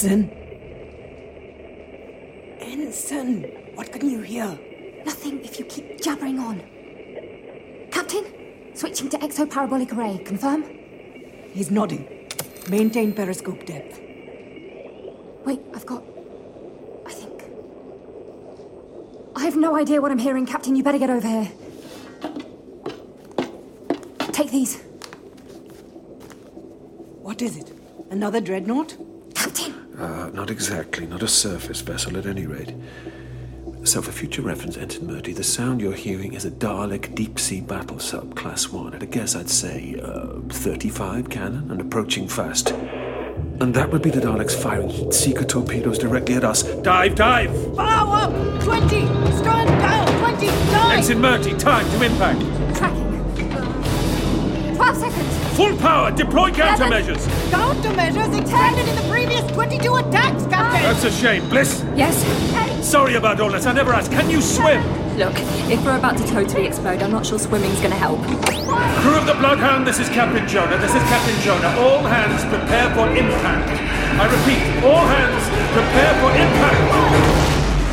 Ensign? Ensign, what can you hear? Nothing if you keep jabbering on. Captain, switching to exoparabolic array. Confirm? He's nodding. Maintain periscope depth. Wait, I have no idea what I'm hearing, Captain. You better get over here. Take these. What is it? Another dreadnought? Captain! Not exactly. Not a surface vessel, at any rate. So, for future reference, Ensign Murty, the sound you're hearing is a Dalek deep-sea battle sub, Class 1. At a guess, I'd say 35 cannon and approaching fast. And that would be the Daleks firing heat-seeker torpedoes directly at us. Dive! Bow up! 20! Stern down! 20! Dive! Ensign Murty, time to impact! Tracking. 12 seconds. Full power! Deploy countermeasures! Countermeasures expanded in the previous 22 attacks, Captain! That's a shame. Bliss? Yes? Sorry about all this. I never asked. Can you swim? Look, if we're about to totally explode, I'm not sure swimming's gonna help. Crew of the Bloodhound, this is Captain Jonah. All hands prepare for impact. I repeat, all hands prepare for impact.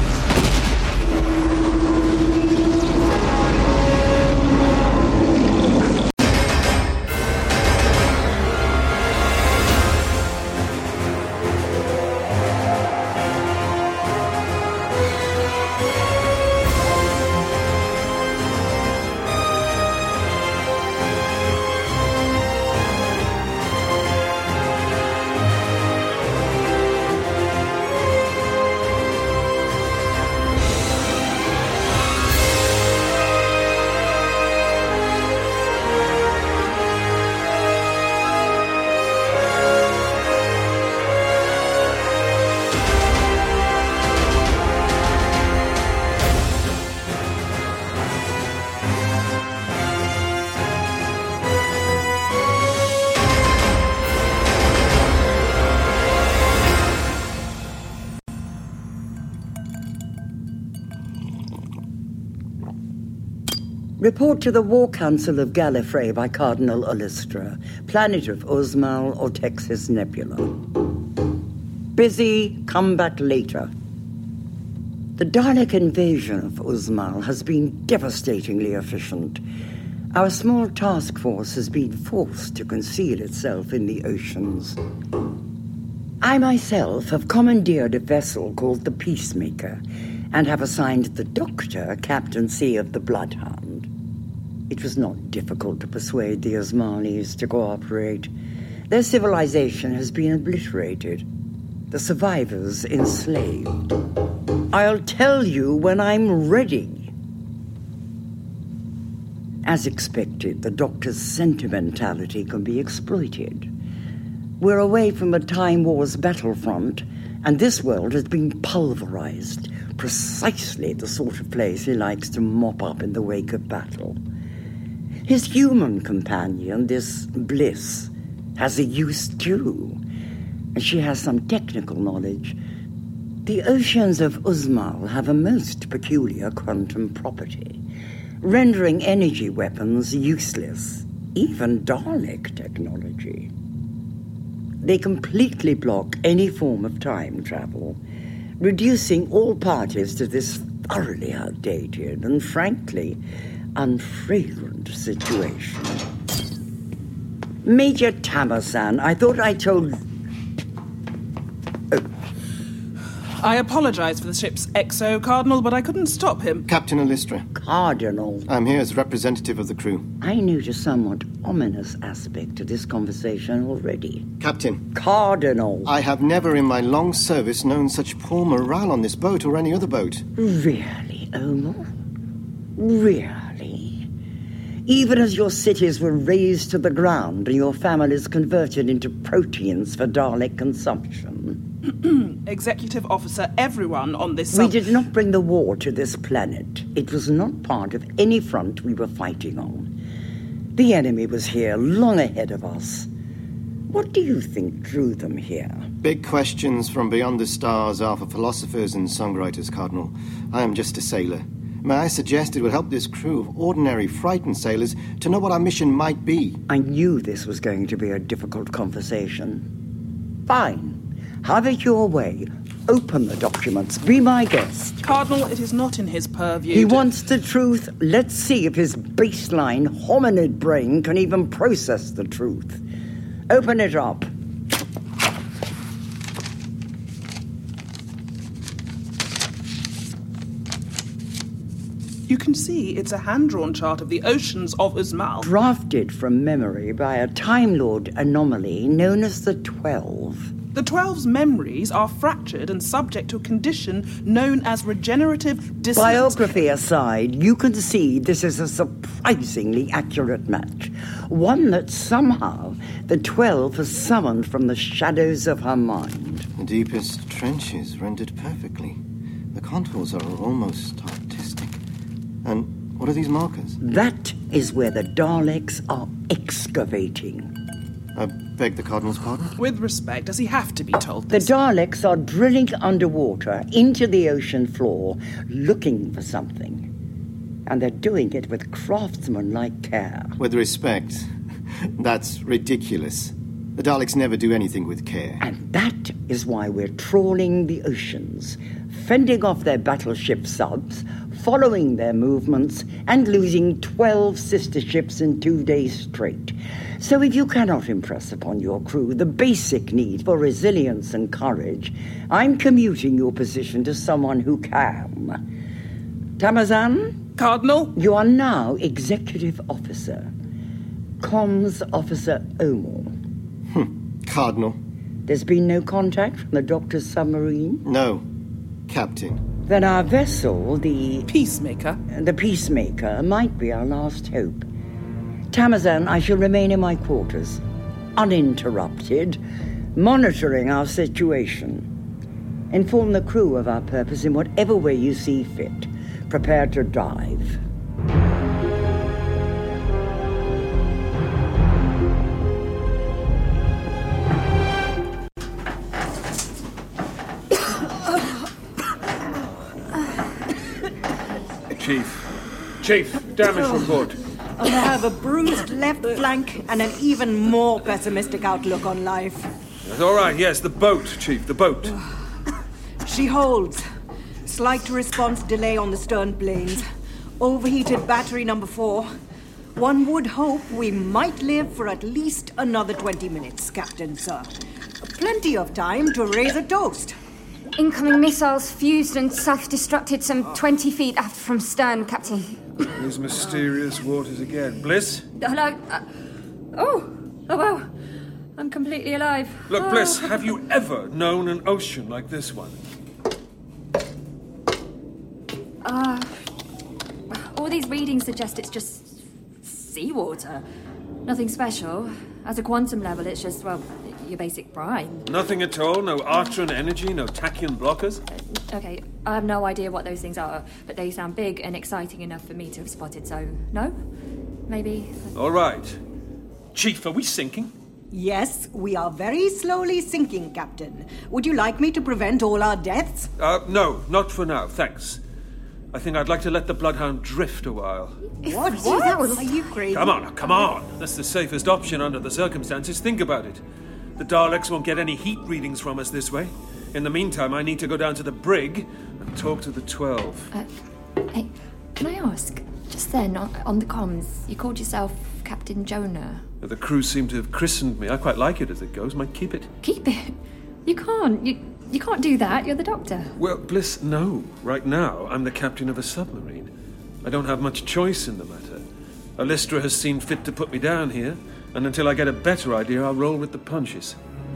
Report to the War Council of Gallifrey by Cardinal Olistra, planet of Uzmal or Texas Nebula. Busy, come back later. The Dalek invasion of Uzmal has been devastatingly efficient. Our small task force has been forced to conceal itself in the oceans. I myself have commandeered a vessel called the Peacemaker and have assigned the Doctor captaincy of the Bloodhound. It was not difficult to persuade the Osmanis to cooperate. Their civilization has been obliterated, the survivors enslaved. I'll tell you when I'm ready. As expected, the Doctor's sentimentality can be exploited. We're away from a Time War's battlefront, and this world has been pulverized, precisely the sort of place he likes to mop up in the wake of battle. His human companion, this Bliss, has a use too, and she has some technical knowledge. The oceans of Uzmal have a most peculiar quantum property, rendering energy weapons useless, even Dalek technology. They completely block any form of time travel, reducing all parties to this thoroughly outdated and, frankly, unfragrant situation. Major Tamasan, I thought I told... I apologize for the ship's exo, Cardinal, but I couldn't stop him. Captain Olistra. Cardinal. I'm here as representative of the crew. I notice a somewhat ominous aspect to this conversation already. Captain. Cardinal. I have never in my long service known such poor morale on this boat or any other boat. Really, Omar? Really? Even as your cities were razed to the ground and your families converted into proteins for Dalek consumption. Executive officer, everyone on this... We did not bring the war to this planet. It was not part of any front we were fighting on. The enemy was here long ahead of us. What do you think drew them here? Big questions from beyond the stars are for philosophers and songwriters, Cardinal. I am just a sailor. May I suggest it would help this crew of ordinary, frightened sailors to know what our mission might be? I knew this was going to be a difficult conversation. Fine. Have it your way. Open the documents. Be my guest. Cardinal, it is not in his purview. He wants the truth. Let's see if his baseline hominid brain can even process the truth. Open it up. You can see it's a hand-drawn chart of the oceans of Uzmal. Drafted from memory by a Time Lord anomaly known as the 12. The 12's memories are fractured and subject to a condition known as regenerative dissonance. Biography aside, you can see this is a surprisingly accurate match. One that somehow the 12 has summoned from the shadows of her mind. The deepest trenches rendered perfectly. The contours are almost artistic. And what are these markers? That is where the Daleks are excavating. I beg the Cardinal's pardon? With respect, does he have to be told The this? Daleks are drilling underwater into the ocean floor, looking for something. And they're doing it with craftsman-like care. With respect, that's ridiculous. The Daleks never do anything with care. And that is why we're trawling the oceans, fending off their battleship subs, following their movements, and losing 12 sister ships in 2 days straight. So if you cannot impress upon your crew the basic need for resilience and courage, I'm commuting your position to someone who can. Tamazan? Cardinal? You are now Executive Officer. Comms Officer Omar. Cardinal? There's been no contact from the Doctor's submarine? No, Captain. Then our vessel, the Peacemaker? Peacemaker, might be our last hope. Tamazan, I shall remain in my quarters, uninterrupted, monitoring our situation. Inform the crew of our purpose in whatever way you see fit. Prepare to dive. Chief, damage report. I have a bruised left flank and an even more pessimistic outlook on life. That's all right, yes, the boat, Chief, the boat. She holds. Slight response delay on the stern planes. Overheated battery number 4. One would hope we might live for at least another 20 minutes, Captain, sir. Plenty of time to raise a toast. Incoming missiles fused and self-destructed some 20 feet aft from stern, Captain. These mysterious waters again. Bliss? Hello? Oh, well. I'm completely alive. Look, Bliss, have you ever known an ocean like this one? All these readings suggest it's just seawater. Nothing special. At a quantum level, it's just, well, your basic brine. Nothing at all? No Artron energy? No tachyon blockers? Okay, I have no idea what those things are, but they sound big and exciting enough for me to have spotted, so no? Maybe... All right. Chief, are we sinking? Yes, we are very slowly sinking, Captain. Would you like me to prevent all our deaths? No, not for now, thanks. I think I'd like to let the Bloodhound drift a while. What? Are you crazy? Come on. That's the safest option under the circumstances. Think about it. The Daleks won't get any heat readings from us this way. In the meantime, I need to go down to the brig and talk to the 12. Hey, can I ask? Just then, on the comms, you called yourself Captain Jonah. The crew seem to have christened me. I quite like it as it goes. Might keep it. Keep it? You can't. You can't do that. You're the Doctor. Well, Bliss, no. Right now, I'm the captain of a submarine. I don't have much choice in the matter. Alystra has seen fit to put me down here, and until I get a better idea, I'll roll with the punches.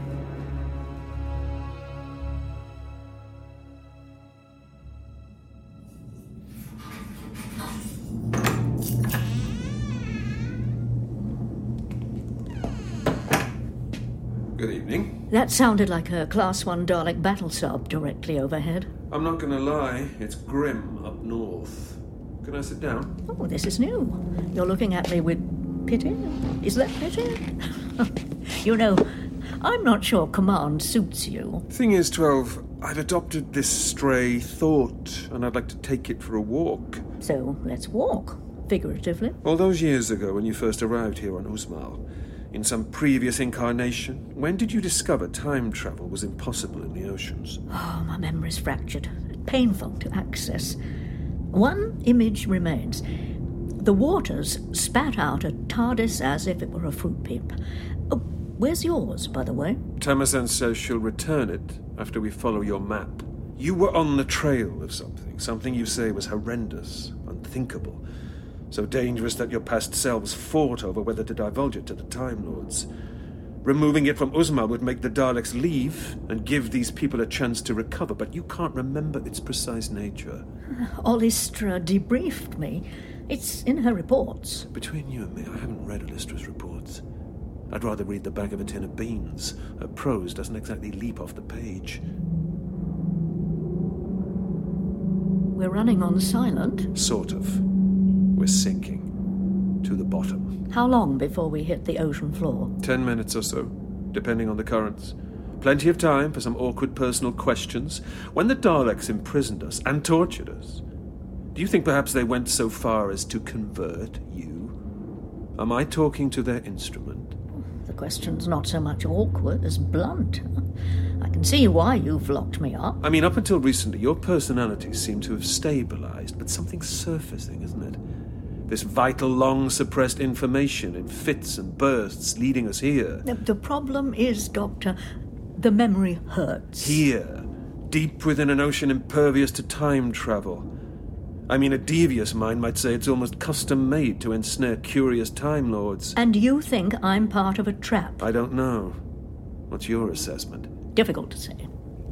Good evening. That sounded like a Class 1 Dalek battle sub directly overhead. I'm not going to lie, it's grim up north. Can I sit down? Oh, this is new. You're looking at me with pity? Is that pity? You know, I'm not sure command suits you. Thing is, 12, I've adopted this stray thought, and I'd like to take it for a walk. So, let's walk, figuratively. All those years ago when you first arrived here on Uzmal, In some previous incarnation? When did you discover time travel was impossible in the oceans? Oh, my memory's fractured. Painful to access. One image remains. The waters spat out a TARDIS as if it were a fruit pip. Oh, where's yours, by the way? Tamasan says she'll return it after we follow your map. You were on the trail of something you say was horrendous, unthinkable. So dangerous that your past selves fought over whether to divulge it to the Time Lords. Removing it from Uzma would make the Daleks leave and give these people a chance to recover, but you can't remember its precise nature. Olistra debriefed me. It's in her reports. Between you and me, I haven't read Olistra's reports. I'd rather read the back of a tin of beans. Her prose doesn't exactly leap off the page. We're running on silent? Sort of. We're sinking. To the bottom. How long before we hit the ocean floor? 10 minutes or so, depending on the currents. Plenty of time for some awkward personal questions. When the Daleks imprisoned us and tortured us, do you think perhaps they went so far as to convert you? Am I talking to their instrument? The question's not so much awkward as blunt. I can see why you've locked me up. I mean, up until recently, your personality seemed to have stabilized, but something's surfacing, isn't it? This vital, long-suppressed information in fits and bursts leading us here. The problem is, Doctor, the memory hurts. Here, deep within an ocean impervious to time travel. I mean, a devious mind might say it's almost custom-made to ensnare curious Time Lords. And you think I'm part of a trap? I don't know. What's your assessment? Difficult to say.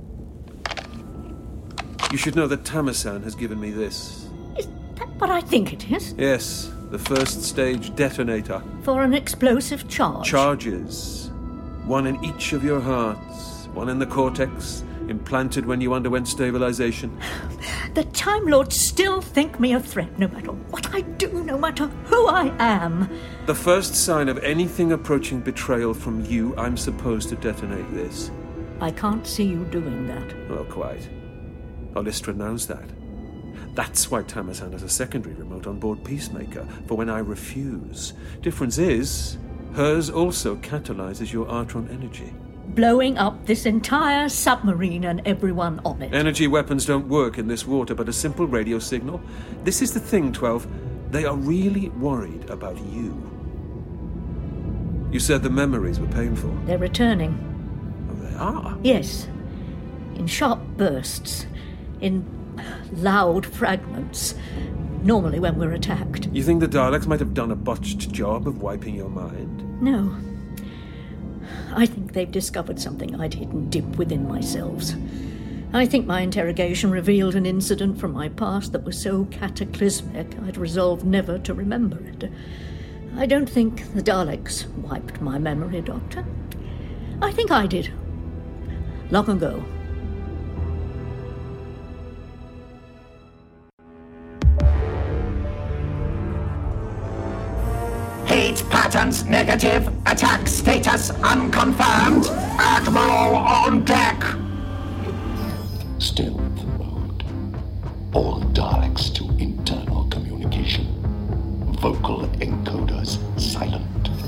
You should know that Tamasan has given me this. Is that what I think it is? Yes, the first stage detonator. For an explosive charge? Charges. One in each of your hearts. One in the cortex, implanted when you underwent stabilization. The Time Lords still think me a threat, no matter what I do, no matter who I am. The first sign of anything approaching betrayal from you, I'm supposed to detonate this. I can't see you doing that. Well, quite. Olistra knows that. That's why Tamasan has a secondary remote on board Peacemaker, for when I refuse. Difference is, hers also catalyzes your Artron energy. Blowing up this entire submarine and everyone on it. Energy weapons don't work in this water, but a simple radio signal. This is the thing, 12. They are really worried about you. You said the memories were painful. They're returning. Oh, they are? Yes. In sharp bursts. In loud fragments. Normally when we're attacked. You think the Daleks might have done a botched job of wiping your mind? No. I think they've discovered something I'd hidden deep within myself. I think my interrogation revealed an incident from my past that was so cataclysmic I'd resolved never to remember it. I don't think the Daleks wiped my memory, Doctor. I think I did. Long ago. Heat patterns negative. Attack status unconfirmed. Admiral on deck. Stealth mode. All Daleks to internal communication. Vocal encoders silent.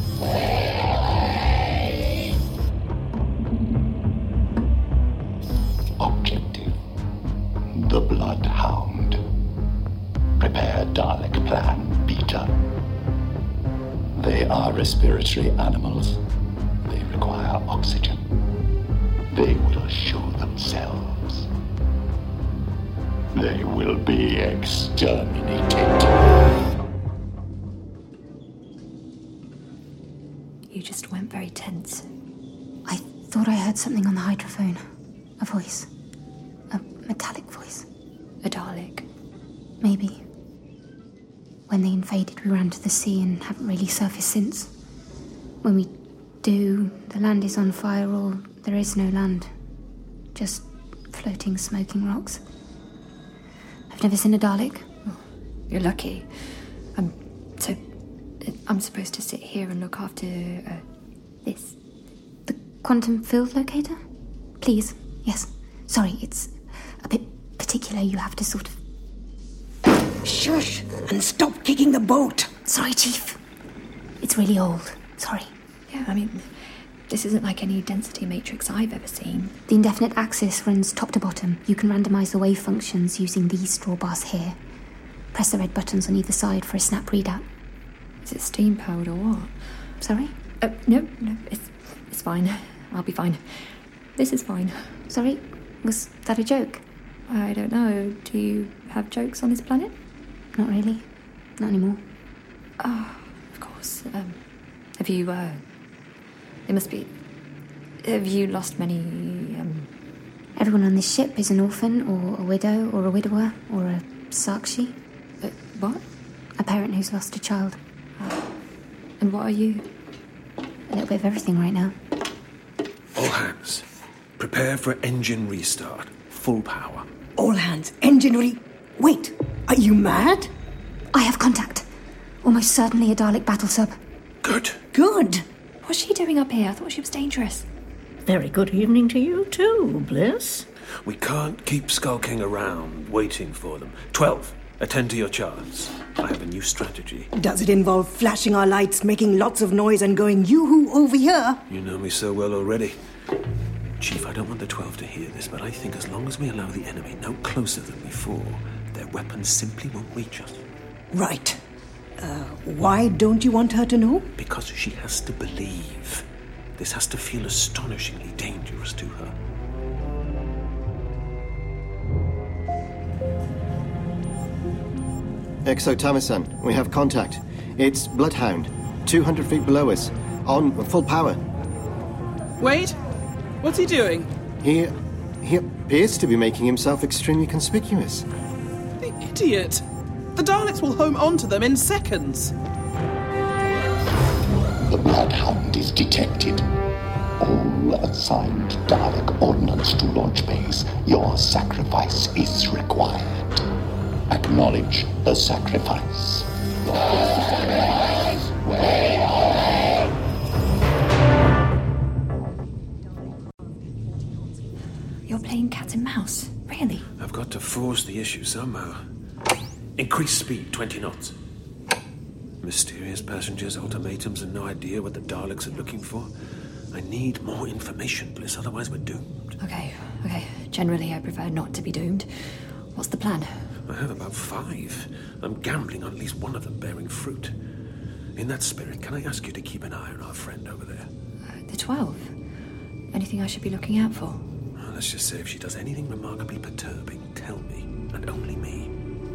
Objective. The Bloodhound. Prepare Dalek Plan Beta. They are respiratory animals. They require oxygen. They will show themselves. They will be exterminated. You just went very tense. I thought I heard something on the hydrophone. A voice. A metallic voice. A Dalek. Maybe. When they invaded, we ran to the sea and haven't really surfaced since. When we do, the land is on fire or there is no land. Just floating, smoking rocks. I've never seen a Dalek. Oh, you're lucky. I'm supposed to sit here and look after this. The quantum field locator? Please, yes. Sorry, it's a bit particular. You have to sort of... Shush! And stop kicking the boat! Sorry, Chief. It's really old. Sorry. Yeah, I mean, this isn't like any density matrix I've ever seen. The indefinite axis runs top to bottom. You can randomise the wave functions using these straw bars here. Press the red buttons on either side for a snap readout. Is it steam-powered or what? Sorry? No, it's fine. I'll be fine. This is fine. Sorry? Was that a joke? I don't know. Do you have jokes on this planet? Not really. Not anymore. Oh, of course. Have you, it must be... Have you lost many, Everyone on this ship is an orphan, or a widow, or a widower, or a Sakshi. What? A parent who's lost a child. And what are you? A little bit of everything right now. All hands, prepare for engine restart. Full power. All hands, engine Wait, are you mad? I have contact. Almost certainly a Dalek battle sub. Good. Good. What's she doing up here? I thought she was dangerous. Very good evening to you too, Bliss. We can't keep skulking around, waiting for them. 12, attend to your charts. I have a new strategy. Does it involve flashing our lights, making lots of noise, and going yoo-hoo over here? You know me so well already. Chief, I don't want the 12 to hear this, but I think as long as we allow the enemy no closer than before, their weapons simply won't reach us. Right. Why don't you want her to know? Because she has to believe. This has to feel astonishingly dangerous to her. Exo-Tamasan, we have contact. It's Bloodhound, 200 feet below us, on full power. Wait, what's he doing? He appears to be making himself extremely conspicuous. The idiot! The Daleks will home onto them in seconds. The Bloodhound is detected. All assigned Dalek ordnance to launch base. Your sacrifice is required. Acknowledge the sacrifice. You're playing cat and mouse? Really? I've got to force the issue somehow. Increase speed, 20 knots. Mysterious passengers, ultimatums, and no idea what the Daleks are looking for. I need more information, Bliss, otherwise we're doomed. Okay. Generally, I prefer not to be doomed. What's the plan? I have about 5. I'm gambling on at least one of them bearing fruit. In that spirit, can I ask you to keep an eye on our friend over there? The 12? Anything I should be looking out for? Well, let's just say if she does anything remarkably perturbing, tell me, and only me.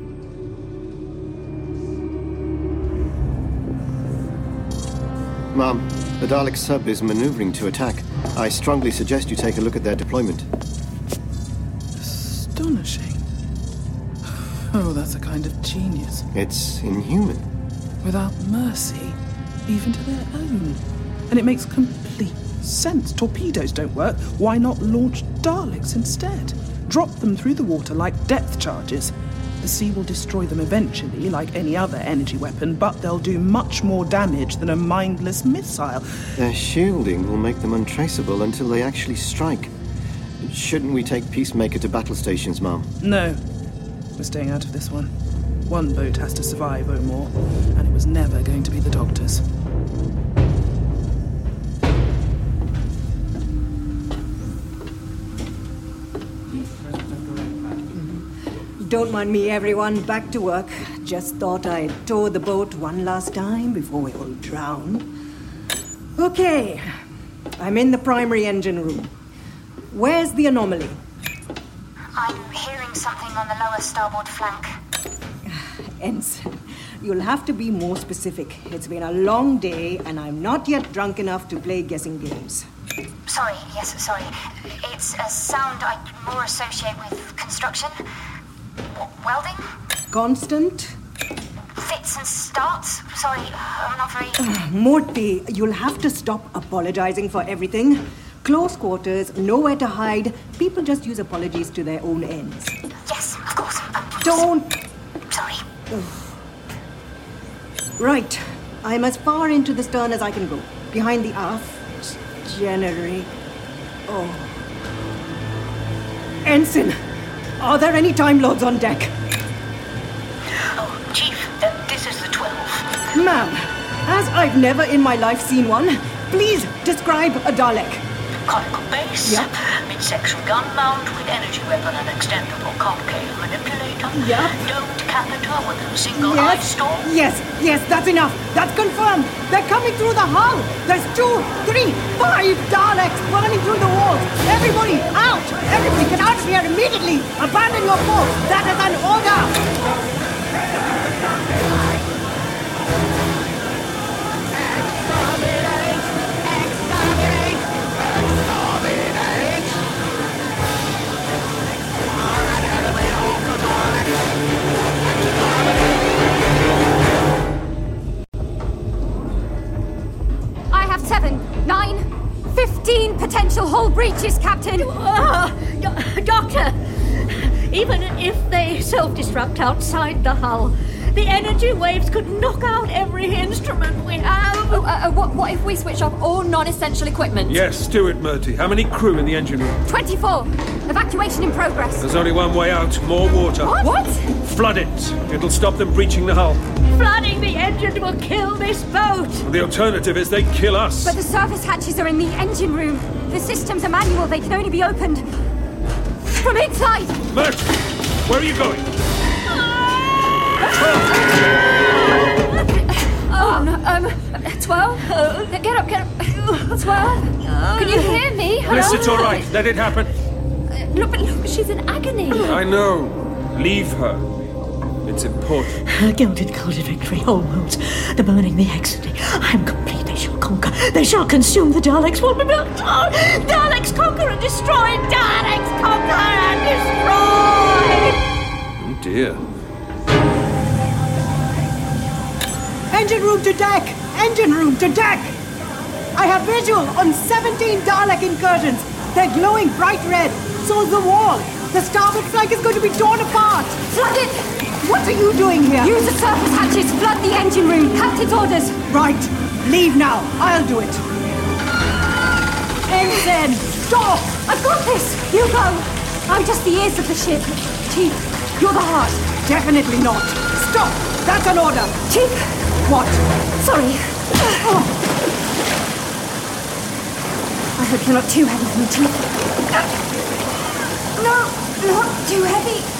Ma'am, the Dalek sub is maneuvering to attack. I strongly suggest you take a look at their deployment. Astonishing. Oh, that's a kind of genius. It's inhuman. Without mercy, even to their own. And it makes complete sense. Torpedoes don't work. Why not launch Daleks instead? Drop them through the water like depth charges. The sea will destroy them eventually, like any other energy weapon, but they'll do much more damage than a mindless missile. Their shielding will make them untraceable until they actually strike. Shouldn't we take Peacemaker to battle stations, Ma'am? No. We're staying out of this one. One boat has to survive, O'More, and it was never going to be the Doctor's. Don't mind me, everyone. Back to work. Just thought I'd tow the boat one last time before we all drown. Okay. I'm in the primary engine room. Where's the anomaly? I'm hearing something on the lower starboard flank. Ensign, you'll have to be more specific. It's been a long day, and I'm not yet drunk enough to play guessing games. Sorry. It's a sound I more associate with construction. Welding? Constant? Fits and starts? Sorry, I'm not very... Morty, you'll have to stop apologizing for everything. Close quarters, nowhere to hide. People just use apologies to their own ends. Yes, of course. Don't... Sorry. Right. I'm as far into the stern as I can go. Behind the aft. Generate. Oh. Ensign! Are there any Time Lords on deck? Oh, Chief, this is the 12. Ma'am, as I've never in my life seen one, Please describe a Dalek. Conical base. Yep. Midsection gun mount with energy weapon and extendable concave manipulator. Yep. Domed catheter with a single eye storm. Yes, that's enough. That's confirmed. They're coming through the hull. There's 2, 3, 5 Daleks burning through the walls. Everybody out! Everybody get out of here immediately. Abandon your post. That is an order. I have 7, 9, 15 potential hull breaches, Captain. Doctor, even if they self-destruct outside the hull, the energy waves could knock out every instrument we have. What if we switch off all non-essential equipment? Yes, do it, Murty. How many crew in the engine room? 24. Evacuation in progress. There's only one way out. More water. What? Flood it. It'll stop them breaching the hull. Flooding the engine will kill this boat. The alternative is they kill us. But the surface hatches are in the engine room. The systems are manual. They can only be opened from inside. Mert, where are you going? Oh, no, 12? Get up. 12? Can you hear me? Hello? Yes, it's all right. Let it happen. Look, she's in agony. I know. Leave her. It's important. Gilded gold victory, almost. The burning, the exiting. I am complete. They shall conquer. They shall consume the Daleks. What we built. Daleks conquer and destroy. Daleks conquer and destroy. Oh dear. Engine room to deck! Engine room to deck! I have visual on 17 Dalek incursions. They're glowing bright red. So's the wall. The starboard flank is going to be torn apart. Flood it! What are you doing here? Use the surface hatches. Flood the engine room. Captain's orders. Right. Leave now. I'll do it. Ensign, stop! I've got this. You go. I'm just the ears of the ship. Chief, you're the heart. Definitely not. Stop! That's an order. Chief! What? Sorry. Oh. I hope you're not too heavy for me, Chief. No, not too heavy.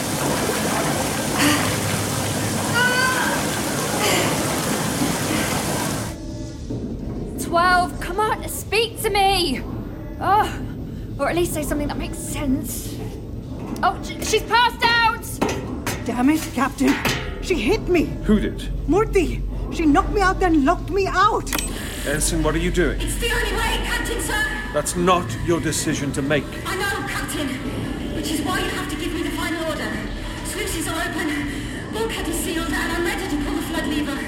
12, come on, speak to me. Oh, or at least say something that makes sense. Oh, she's passed out. Damn it, Captain. She hit me. Who did? Murthy. She knocked me out, then locked me out. Ensign, what are you doing? It's the only way, Captain, sir. That's not your decision to make. I know, Captain. Which is why you have to give me the final order. Sluices are open, bulkhead is sealed, and I'm ready to pull the flood lever.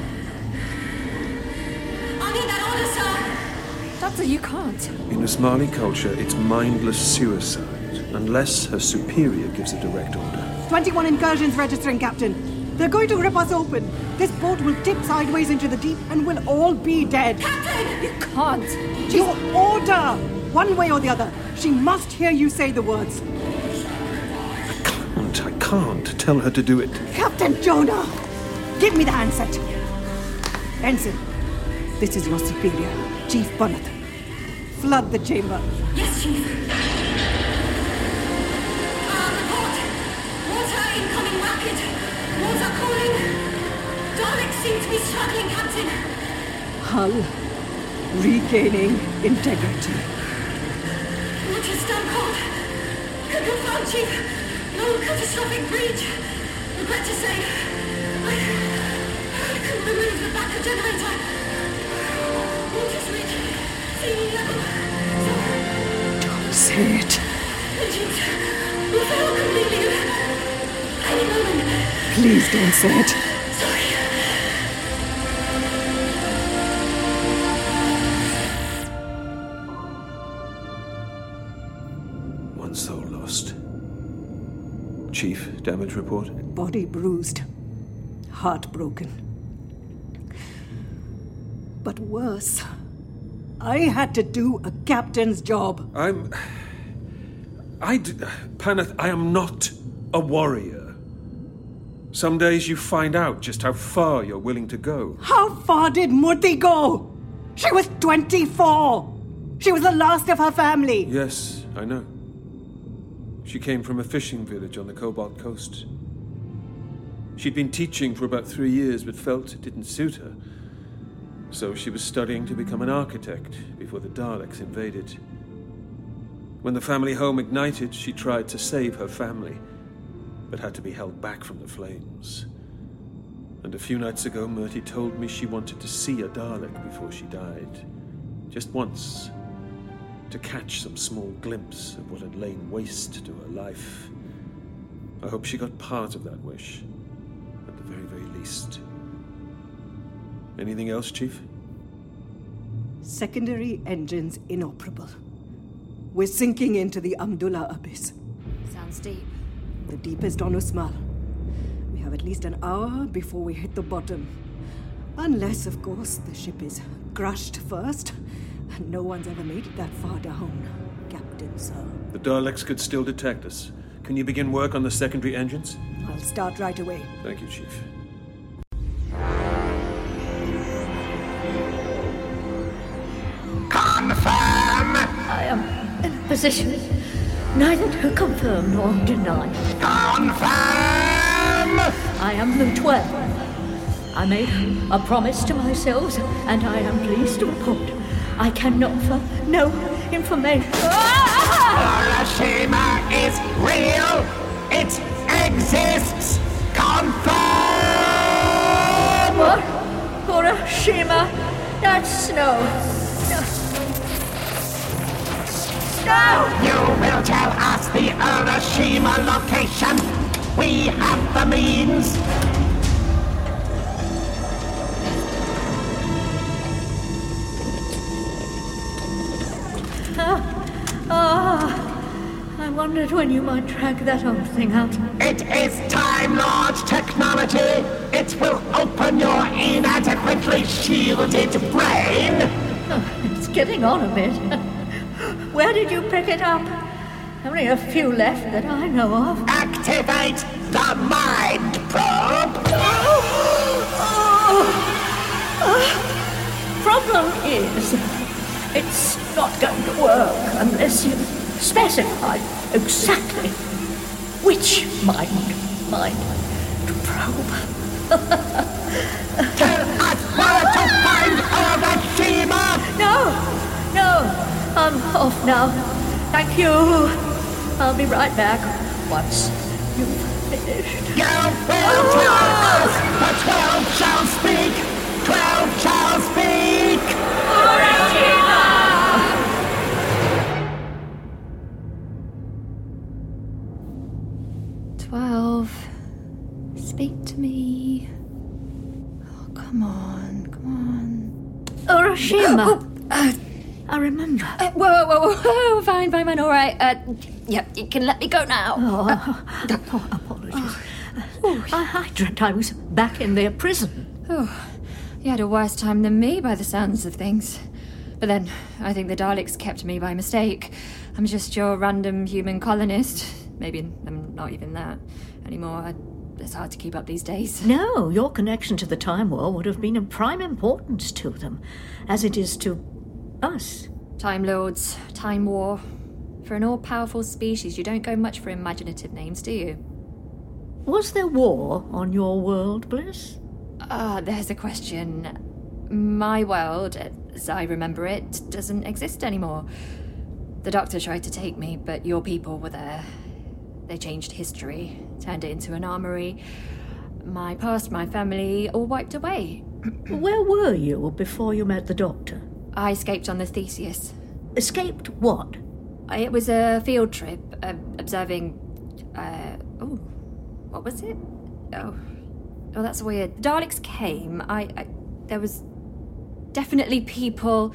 I need that order, sir. Doctor, you can't. In Usmani culture, it's mindless suicide, unless her superior gives a direct order. 21 incursions registering, Captain. They're going to rip us open. This boat will tip sideways into the deep and we'll all be dead. Captain! You can't. Your order! One way or the other. She must hear you say the words. I can't tell her to do it. Captain Jonah! Give me the handset. Ensign, this is your superior, Chief Bunnet. Flood the chamber. Yes, Chief. Report. Water incoming rapid. Water cooling. Daleks seem to be struggling, Captain. Hull regaining integrity. Water's stone cold. Can confirm, Chief. No catastrophic breach. Regret to say, I couldn't remove the backup generator. Water's rich. Sea level. Don't say it. Engines will fail completely. Any moment. Please don't say it. Sorry. One soul lost. Chief, damage report? Body bruised. Heart broken. But worse, I had to do a captain's job. Paneth, I am not a warrior. Some days you find out just how far you're willing to go. How far did Murthy go? She was 24! She was the last of her family! Yes, I know. She came from a fishing village on the Cobalt Coast. She'd been teaching for about 3 years, but felt it didn't suit her. So she was studying to become an architect before the Daleks invaded. When the family home ignited, she tried to save her family, but had to be held back from the flames. And a few nights ago, Murty told me she wanted to see a Dalek before she died. Just once. To catch some small glimpse of what had lain waste to her life. I hope she got part of that wish, at the very, very least. Anything else, Chief? Secondary engines inoperable. We're sinking into the Amdullah Abyss. Sounds deep. The deepest on Usmal. We have at least an hour before we hit the bottom. Unless, of course, the ship is crushed first. And no one's ever made it that far down, Captain Sir. The Daleks could still detect us. Can you begin work on the secondary engines? I'll start right away. Thank you, Chief. Confirm! I am in a position neither to confirm nor deny. Confirm! I am the 12. I made a promise to myself, and I am pleased to report I can offer no information. Urashima is real! It exists! Confirm! What? Urashima? That's no. You will tell us the Urashima location. We have the means. I wondered when you might track that old thing out. It is Time Lord technology. It will open your inadequately shielded brain. Oh, it's getting on a bit. Where did you pick it up? Only a few left that I know of. Activate the mind probe. Problem is, it's not going to work unless you specify exactly which mind to probe. Tell us where to find Urashima! No, I'm off now. Thank you. I'll be right back once you've finished. You will tell us! The 12 shall speak! 12 shall speak! Urashima! 12. Speak to me. Oh, come on. Urashima! I remember. Whoa, fine, all right. Yep, you can let me go now. Apologies. I dreamt I was back in their prison. Oh, you had a worse time than me by the sounds of things. But then, I think the Daleks kept me by mistake. I'm just your random human colonist. Maybe I'm not even that anymore. It's hard to keep up these days. No, your connection to the Time War would have been of prime importance to them, as it is to us. Time Lords, Time War. For an all-powerful species, you don't go much for imaginative names, do you? Was there war on your world, Bliss? There's a question. My world, as I remember it, doesn't exist anymore. The Doctor tried to take me, but your people were there. They changed history, turned it into an armory. My past, my family, all wiped away. Where were you before you met the Doctor? I escaped on the Theseus. Escaped what? It was a field trip, observing... what was it? Oh, that's weird. The Daleks came. There was definitely people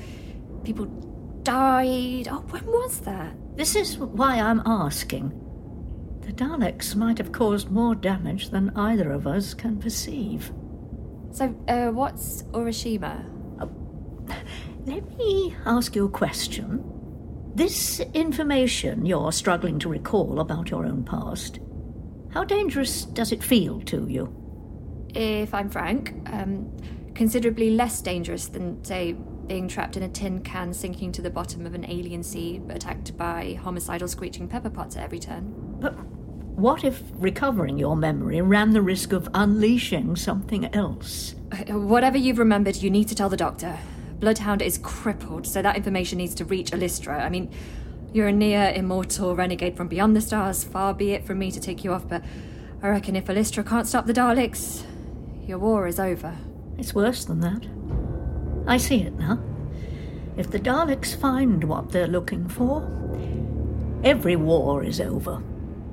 died. Oh, when was that? This is why I'm asking. The Daleks might have caused more damage than either of us can perceive. So, what's Urashima? Let me ask you a question. This information you're struggling to recall about your own past, how dangerous does it feel to you? If I'm frank, considerably less dangerous than, say, being trapped in a tin can sinking to the bottom of an alien sea, attacked by homicidal screeching pepper pots at every turn. But what if recovering your memory ran the risk of unleashing something else? Whatever you've remembered, you need to tell the doctor. Bloodhound is crippled, so that information needs to reach Illustra. I mean, you're a near immortal renegade from beyond the stars. Far be it from me to take you off, but I reckon if Illustra can't stop the Daleks, your war is over. It's worse than that. I see it now. If the Daleks find what they're looking for, every war is over.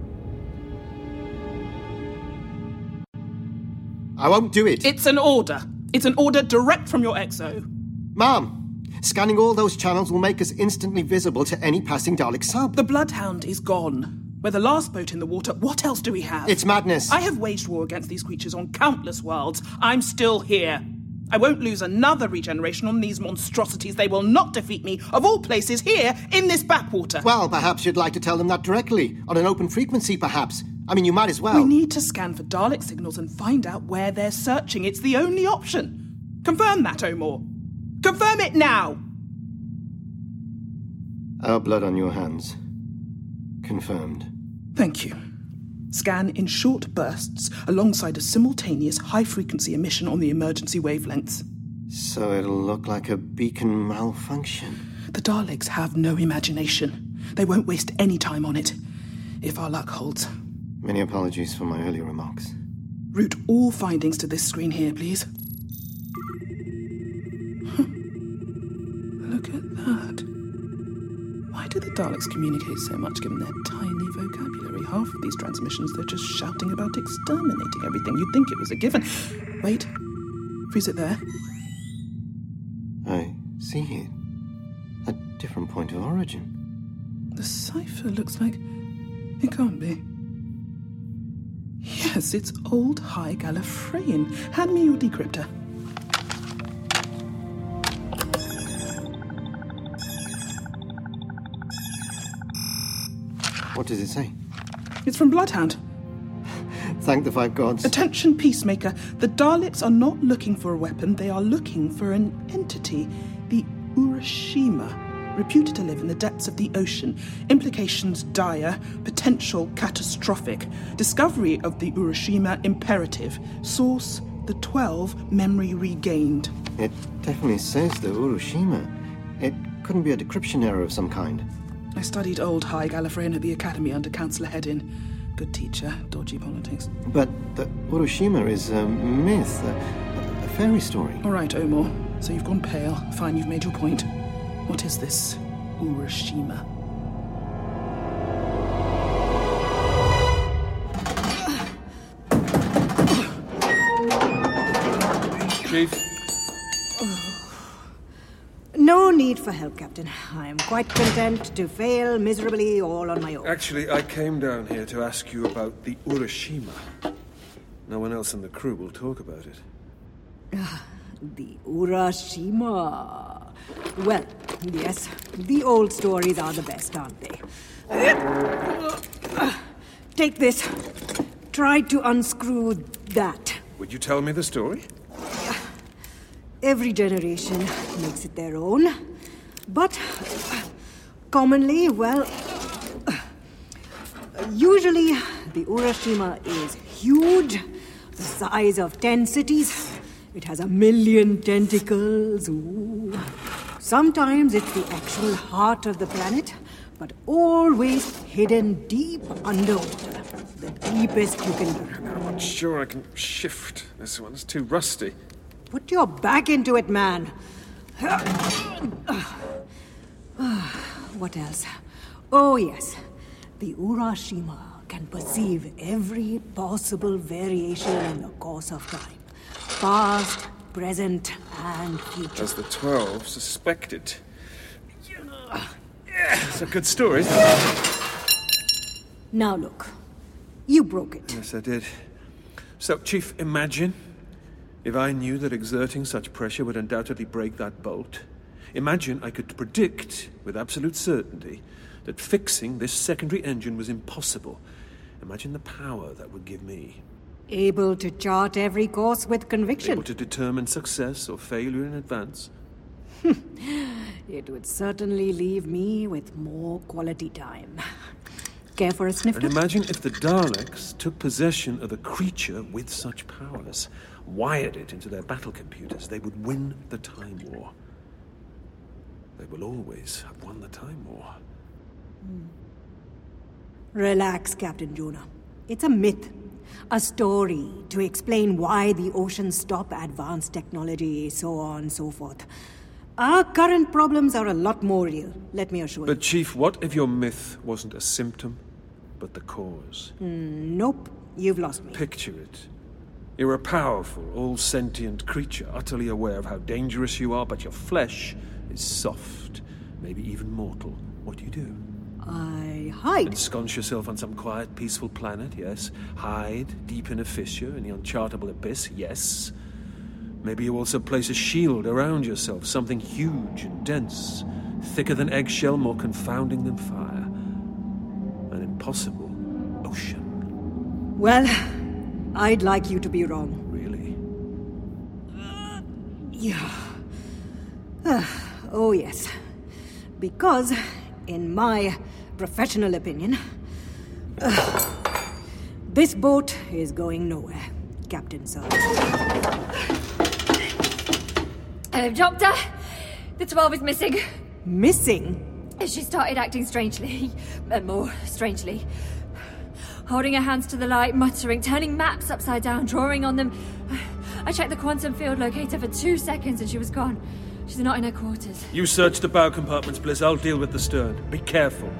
I won't do it. It's an order. It's an order direct from your exo. Ma'am, scanning all those channels will make us instantly visible to any passing Dalek sub. The Bloodhound is gone. We're the last boat in the water. What else do we have? It's madness. I have waged war against these creatures on countless worlds. I'm still here. I won't lose another regeneration on these monstrosities. They will not defeat me, of all places, here in this backwater. Well, perhaps you'd like to tell them that directly, on an open frequency, perhaps. I mean, you might as well. We need to scan for Dalek signals and find out where they're searching. It's the only option. Confirm that, Omar. Confirm it now! Our blood on your hands. Confirmed. Thank you. Scan in short bursts alongside a simultaneous high-frequency emission on the emergency wavelengths. So it'll look like a beacon malfunction. The Daleks have no imagination. They won't waste any time on it, if our luck holds. Many apologies for my earlier remarks. Route all findings to this screen here, please. Look at that. Why do the Daleks communicate so much given their tiny vocabulary? Half of these transmissions, they're just shouting about exterminating everything. You'd think it was a given. Wait. Freeze it there. I see it. A different point of origin. The cipher looks like... It can't be. Yes, it's old High Gallifreyan. Hand me your decryptor. What does it say? It's from Bloodhound. Thank the five gods. Attention, Peacemaker. The Daleks are not looking for a weapon. They are looking for an entity. The Urashima, reputed to live in the depths of the ocean. Implications dire, potential catastrophic. Discovery of the Urashima imperative. Source, the 12, memory regained. It definitely says the Urashima. It couldn't be a decryption error of some kind. I studied old High Gallifreyan at the Academy under Councillor Hedin. Good teacher, dodgy politics. But the Urashima is a myth, a fairy story. All right, Omar. So you've gone pale. Fine, you've made your point. What is this Urashima? Chief? No need for help, Captain. I am quite content to fail miserably all on my own. Actually, I came down here to ask you about the Urashima. No one else in the crew will talk about it. The Urashima. Well, yes, the old stories are the best, aren't they? Take this. Try to unscrew that. Would you tell me the story? Every generation makes it their own. But commonly, well, usually the Urashima is huge, the size of 10 cities. It has 1 million tentacles. Ooh. Sometimes it's the actual heart of the planet, but always hidden deep underwater. The deepest you can go. I'm not sure I can shift. This one's too rusty. Put your back into it, man. What else? Oh, yes. The Urashima can perceive every possible variation in the course of time. Past, present, and future. As the 12 suspected. It's a good story, isn't it? Now look. You broke it. Yes, I did. So, Chief, imagine if I knew that exerting such pressure would undoubtedly break that bolt. Imagine I could predict with absolute certainty that fixing this secondary engine was impossible. Imagine the power that would give me. Able to chart every course with conviction. Able to determine success or failure in advance. It would certainly leave me with more quality time. Care for a sniff? And imagine if the Daleks took possession of a creature with such powers, wired it into their battle computers. They would win the Time War. They will always have won the Time War. Relax, Captain Jonah. It's a myth. A story to explain why the oceans stop advanced technology, so on and so forth. Our current problems are a lot more real, let me assure you. But Chief, what if your myth wasn't a symptom, but the cause? Nope, you've lost me. Picture it. You're a powerful, all-sentient creature, utterly aware of how dangerous you are, but your flesh is soft, maybe even mortal. What do? I hide. Ensconce yourself on some quiet, peaceful planet, yes. Hide deep in a fissure in the unchartable abyss, yes. Maybe you also place a shield around yourself, something huge and dense, thicker than eggshell, more confounding than fire. An impossible ocean. Well, I'd like you to be wrong. Really? Yeah. Oh, yes. Because, in my professional opinion, this boat is going nowhere, Captain Sir. Doctor, the 12 is missing. Missing? She started acting strangely. More strangely. Holding her hands to the light, muttering, turning maps upside down, drawing on them. I checked the quantum field locator for 2 seconds and she was gone. She's not in her quarters. You search the bow compartments, Bliss. I'll deal with the stern. Be careful.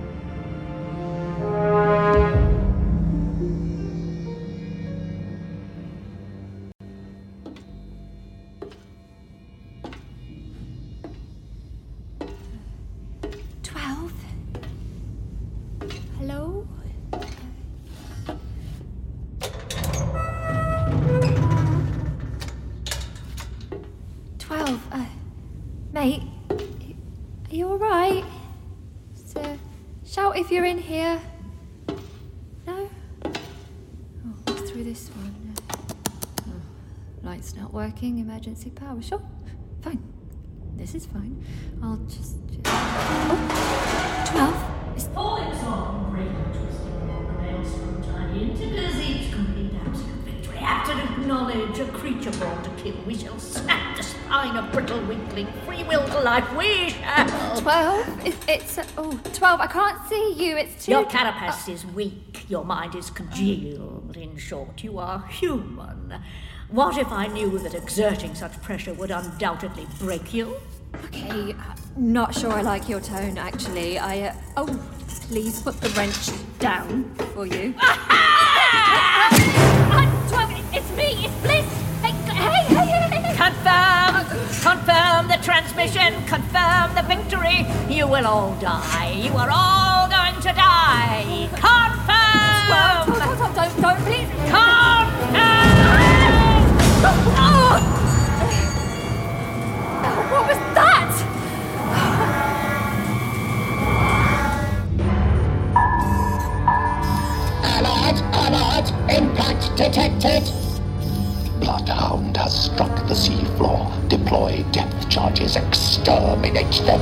Hello? Mate, are you alright? Shout if you're in here. No? Oh, what's through this one? Oh, light's not working, emergency power. Sure, fine. This is fine. I'll just... Oh, 12. It's... Falling song, break out twisting along the nails from tiny integers, each complete absolute victory. Have to acknowledge a creature born to kill. We shall snap the spine of brittle weakling. Free will to life, we shall. 12? It's 12. I can't see you. It's too... Your carapace is weak. Your mind is congealed. In short, you are human. What if I knew that exerting such pressure would undoubtedly break you? Okay, not sure I like your tone, actually. Please put the wrench down for you. 12, it's me, it's Bliss. Hey. Confirm the transmission. Confirm the victory. You will all die. You are all going to die. Confirm. Well, don't, please. Confirm. What was that? Alert! Impact detected! Bloodhound has struck the seafloor. Deploy depth charges. Exterminate them.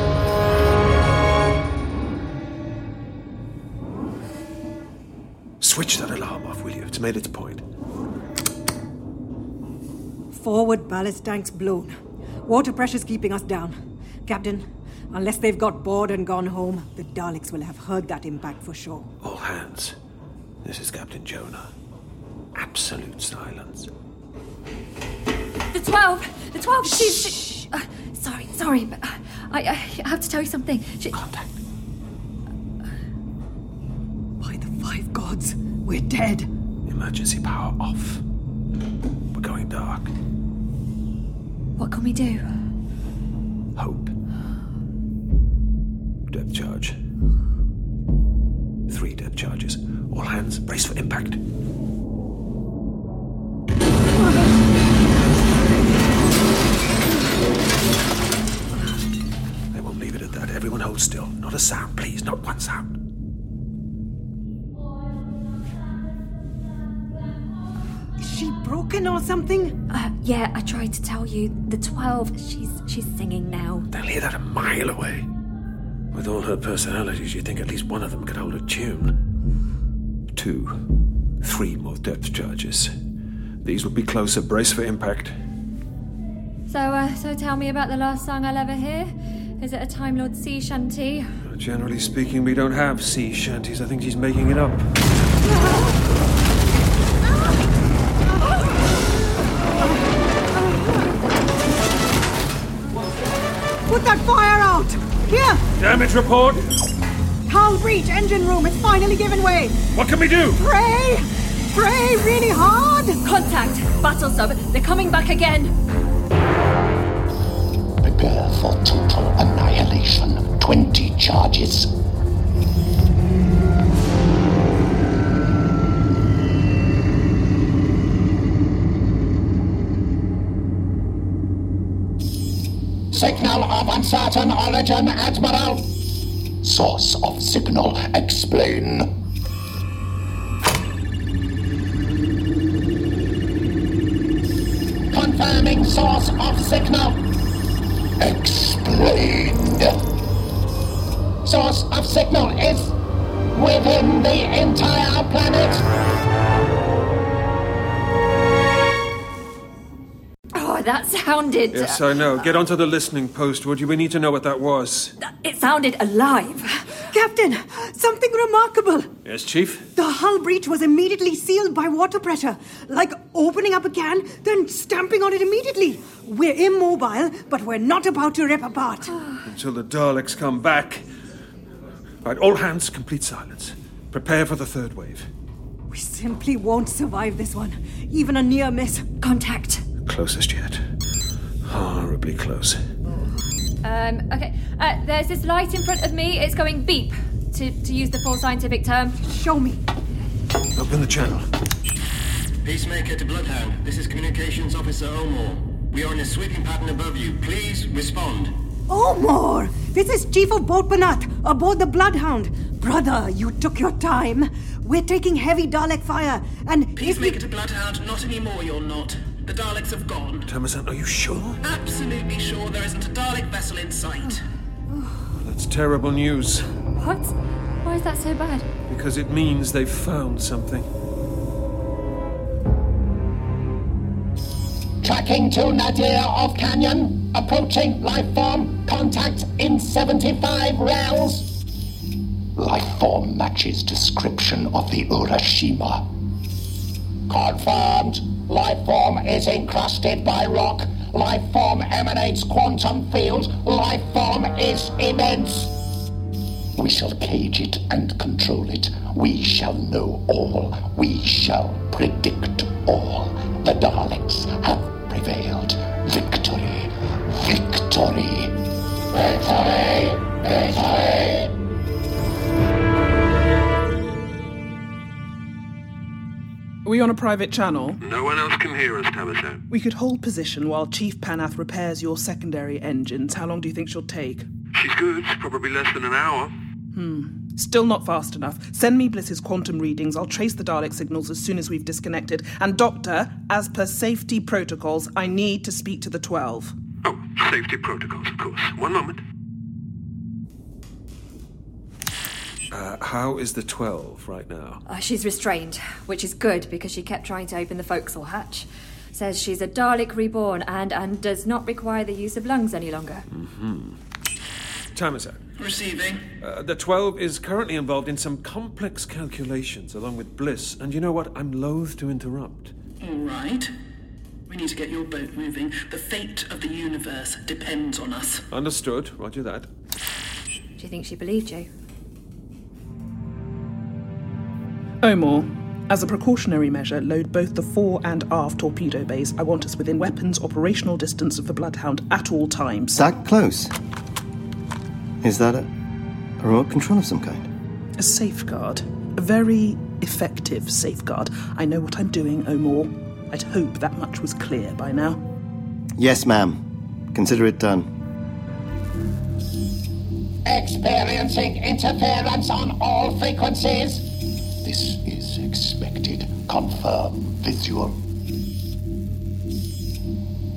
Switch that alarm off, will you? It's made its point. Forward ballast tanks blown. Water pressure's keeping us down. Captain, unless they've got bored and gone home, the Daleks will have heard that impact for sure. All hands. This is Captain Jonah. Absolute silence. The 12, she's... sorry, but I have to tell you something. Contact. By the 5 gods, we're dead. Emergency power off. We're going dark. What can we do? Hope. Depth charge. 3 depth charges. All hands, brace for impact. They won't leave it at that. Everyone hold still. Not a sound, please. Not one sound. She broke spoken or something? Yeah, I tried to tell you. The 12, she's singing now. They'll hear that a mile away. With all her personalities, you'd think at least one of them could hold a tune. 2, 3 more depth charges. These will be closer. Brace for impact. So tell me about the last song I'll ever hear. Is it a Time Lord sea shanty? Generally speaking, we don't have sea shanties. I think she's making it up. Put that fire out! Here! Damage report! Hull breach, engine room, it's finally given way! What can we do? Pray! Pray really hard! Contact! Battle sub, they're coming back again! Prepare for total annihilation. 20 charges. Signal of uncertain origin, Admiral. Source of signal, explain. Confirming source of signal. Explain. Source of signal is within the entire planet. That sounded... Yes, I know. Get onto the listening post, would you? We need to know what that was. It sounded alive. Captain, something remarkable. Yes, Chief? The hull breach was immediately sealed by water pressure. Like opening up a can, then stamping on it immediately. We're immobile, but we're not about to rip apart. Until the Daleks come back. Right, all hands, complete silence. Prepare for the third wave. We simply won't survive this one. Even a near miss. Contact. Closest yet. Horribly close. Okay. There's this light in front of me. It's going beep, to use the full scientific term. Show me. Open the channel. Peacemaker to Bloodhound. This is Communications Officer Omore. We are in a sweeping pattern above you. Please respond. Omore! This is Chief of Boat Banath, aboard the Bloodhound. Brother, you took your time. We're taking heavy Dalek fire, and... Peacemaker to Bloodhound, not anymore, you're not. The Daleks have gone. Tamasan, are you sure? Absolutely sure there isn't a Dalek vessel in sight. That's terrible news. What? Why is that so bad? Because it means they've found something. Tracking to Nadir off Canyon. Approaching life form. Contact in 75 rails. Life form matches description of the Urashima. Confirmed. Life form is encrusted by rock. Life form emanates quantum field. Life form is immense. We shall cage it and control it. We shall know all. We shall predict all. The Daleks have prevailed. Victory. Victory. Victory. Victory. Are we on a private channel? No one else can hear us, Tamasan. We could hold position while Chief Panath repairs your secondary engines. How long do you think she'll take? She's good. Probably less than an hour. Still not fast enough. Send me Bliss's quantum readings. I'll trace the Dalek signals as soon as we've disconnected. And Doctor, as per safety protocols, I need to speak to the 12. Oh, safety protocols, of course. One moment. How is the 12 right now? She's restrained, which is good because she kept trying to open the forecastle hatch. Says she's a Dalek reborn and does not require the use of lungs any longer. Tamasan. Receiving. The 12 is currently involved in some complex calculations along with Bliss, and you know what? I'm loath to interrupt. All right. We need to get your boat moving. The fate of the universe depends on us. Understood. Roger that. Do you think she believed you? Omore, as a precautionary measure, load both the fore and aft torpedo bays. I want us within weapons operational distance of the Bloodhound at all times. That close? Is that a remote control of some kind? A safeguard. A very effective safeguard. I know what I'm doing, Omore. I'd hope that much was clear by now. Yes, ma'am. Consider it done. Experiencing interference on all frequencies. This is expected. Confirm visual.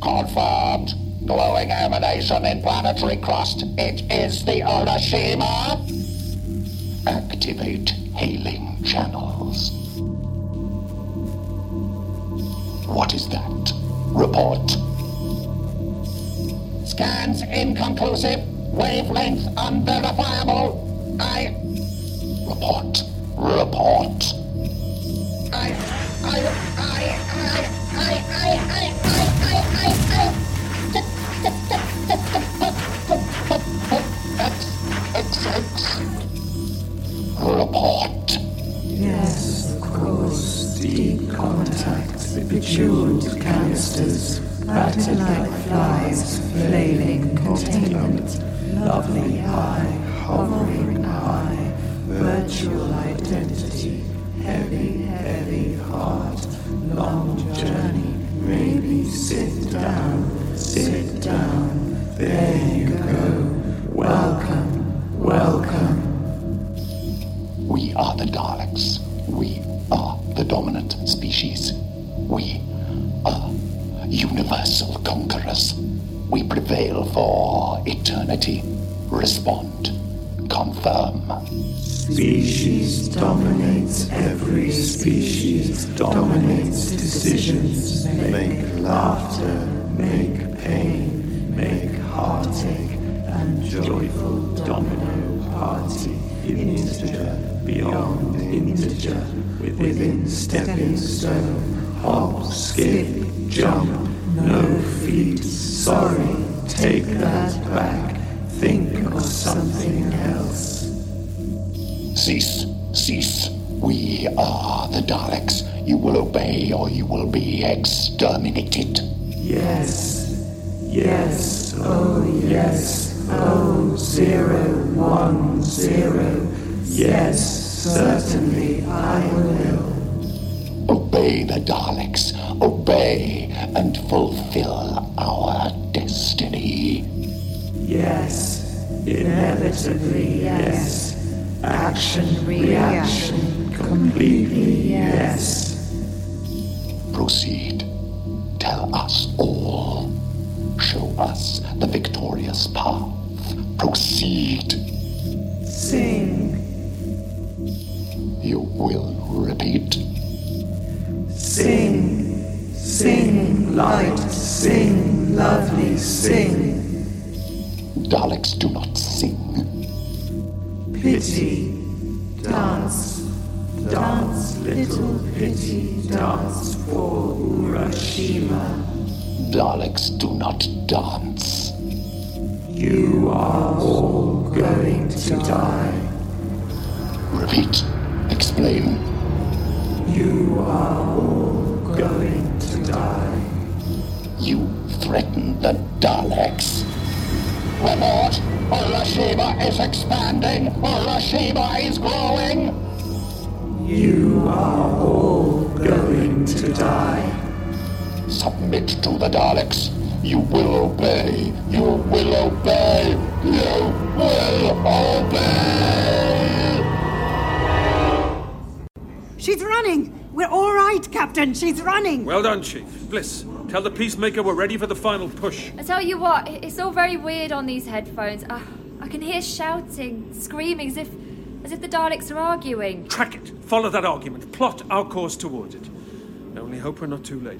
Confirmed. Glowing emanation in planetary crust. It is the Urashima. Activate hailing channels. What is that? Report. Scans inconclusive. Wavelength unverifiable. Report. Report. Yes, of course. Deep contact. Bejeweled canisters. Battered like flies. Flailing containment. Lovely high. Hovering high. Virtual identity. Heavy heart. Long journey. Maybe sit down. There you go. Welcome. We are the Daleks. We are the dominant species. We are universal conquerors. We prevail for eternity. Respond. Confirm. Species dominates every species. Dominates decisions. Make laughter. Make pain. Make heartache. And joyful domino party. Integer. Beyond integer. Within stepping stone. Hop, skip, jump. No feet. Sorry. Take that back. Think of something else. Cease. We are the Daleks. You will obey or you will be exterminated. Yes. Oh, yes. 010. Yes, certainly I will. Obey the Daleks. Obey and fulfill our destiny. Yes. Inevitably, yes. Action, reaction, completely, yes. Proceed. Tell us all. Show us the victorious path. Proceed. Sing. You will repeat. Sing, light, sing, lovely, sing. Daleks do not sing. Pity, dance, little pity, dance for Urashima. Daleks do not dance. You are all going to die. Repeat. Explain. You are all going to die. You threaten the Daleks. Report! Urashima is expanding! Urashima is growing! You are all going to die. Submit to the Daleks. You will obey. You will obey. You will obey! She's running! We're all right, Captain. She's running! Well done, Chief. Bliss, tell the Peacemaker we're ready for the final push. I tell you what, it's all very weird on these headphones. I can hear shouting, screaming, as if the Daleks are arguing. Track it. Follow that argument. Plot our course towards it. I only hope we're not too late.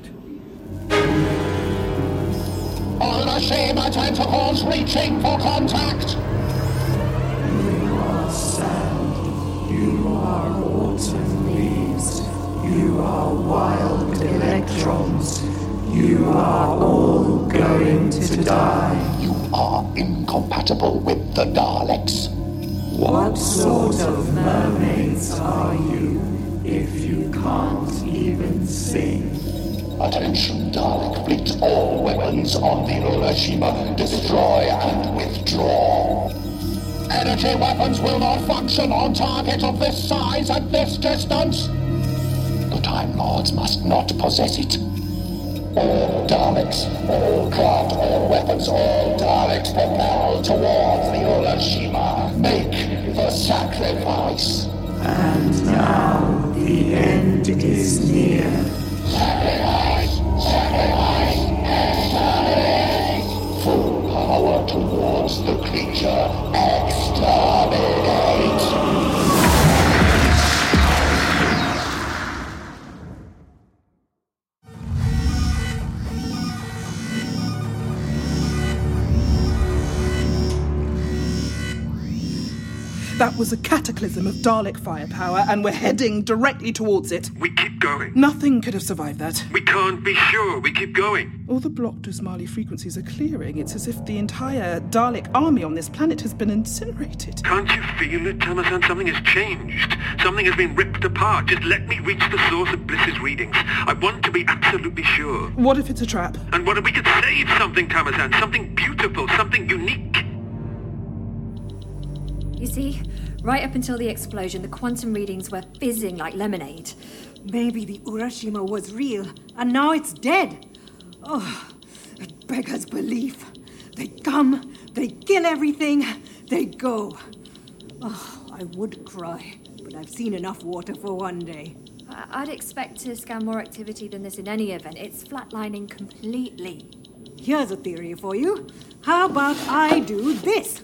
Urashima tentacles reaching for contact! You are sand. You are autumn leaves. You are wild electrons. You are all going to die. You are incompatible with the Daleks. What sort of mermaids are you if you can't even sing? Attention, Dalek fleet. All weapons on the Urashima. Destroy and withdraw. Energy weapons will not function on target of this size at this distance. The Time Lords must not possess it. All Daleks, all craft, all weapons, all Daleks propel towards the Urashima. Make the sacrifice. And now the end is near. Sacrifice, end time. Full power towards the creature. Exterminate! That was a cataclysm of Dalek firepower, and we're heading directly towards it. We keep going. Nothing could have survived that. We can't be sure. We keep going. All the blocked Usmali frequencies are clearing. It's as if the entire Dalek army on this planet has been incinerated. Can't you feel it, Tamasan? Something has changed. Something has been ripped apart. Just let me reach the source of Bliss's readings. I want to be absolutely sure. What if it's a trap? And what if we could save something, Tamasan? Something beautiful, something unique. You see, right up until the explosion, the quantum readings were fizzing like lemonade. Maybe the Urashima was real, and now it's dead. Oh, it beggars belief. They come, they kill everything, they go. Oh, I would cry, but I've seen enough water for one day. I'd expect to scan more activity than this in any event. It's flatlining completely. Here's a theory for you. How about I do this?